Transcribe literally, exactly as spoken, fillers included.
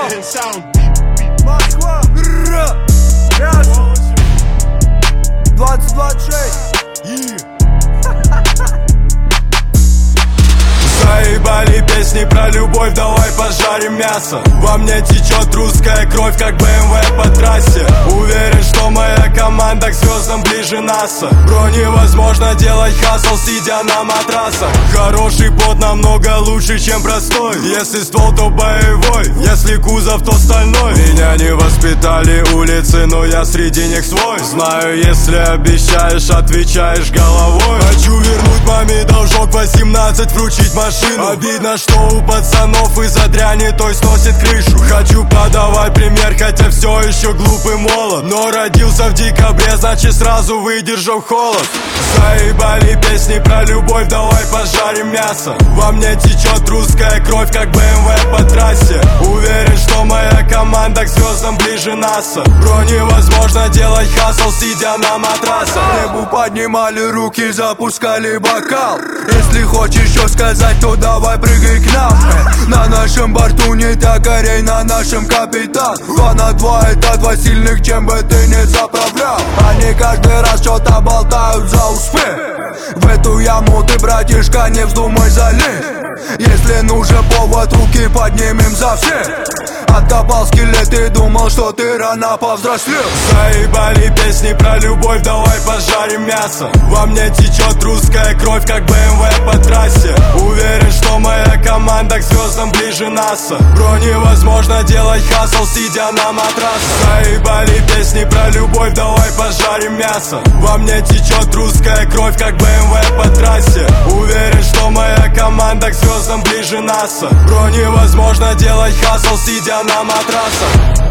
Москва, двадцать двадцать шесть. Заебали песни про любовь, давай пожарим мясо. Во мне течет русская кровь, как бэ эм вэ по трассе. Уверен, что моя команда к звездам ближе НАСА. Бро, невозможно делать хасл, сидя на матрасах. Хороший бот намного лучше, чем простой. Если ствол, то боевой, если кузов, то стальной. Меня не воспитали улицы, но я среди них свой. Знаю, если обещаешь, отвечаешь головой. Хочу вернуть маме должок восемнадцать, вручить машину. Обидно, что у пацанов из-за дряни той сносит крышу. Хочу подавать пример, хотя все еще глупый молод. Но родился в декабре, значит сразу выдержал холод. Заебали песни про любовь, давай пожарим мясо. Во мне течет русская кровь, как бэ эм вэ по трассе. Уверен, что моя команда к звездам ближе НАСА. Бро, невозможно делать хасл, сидя на матрасах. К небу поднимали руки, запускали бокал. Если хочешь что сказать, то давай прыгай к нам. На нашем борту не токарей, на нашем капитан. Два на два, это два сильных, чем бы ты не заправлял. Они каждый раз что-то болтают за успех. В эту яму ты, братишка, не вздумай залезть. Если нужен повод, руки поднимем за всех. Откопал скелет и думал, что ты рано повзрослел. Заебали песни про любовь, давай пожарим мясо. Во мне течет русская кровь, как бэ эм вэ по трассе. Уверен, что моя команда к звездам ближе НАСА. Бро, невозможно делать хасл, сидя на матрасах. Заебали песни про любовь, давай пожарим мясо. Во мне течет русская кровь, как бэ эм вэ по трассе. Уверен, что моя команда к звездам ближе НАСА. Бро, невозможно делать хасл, сидя на матрасах.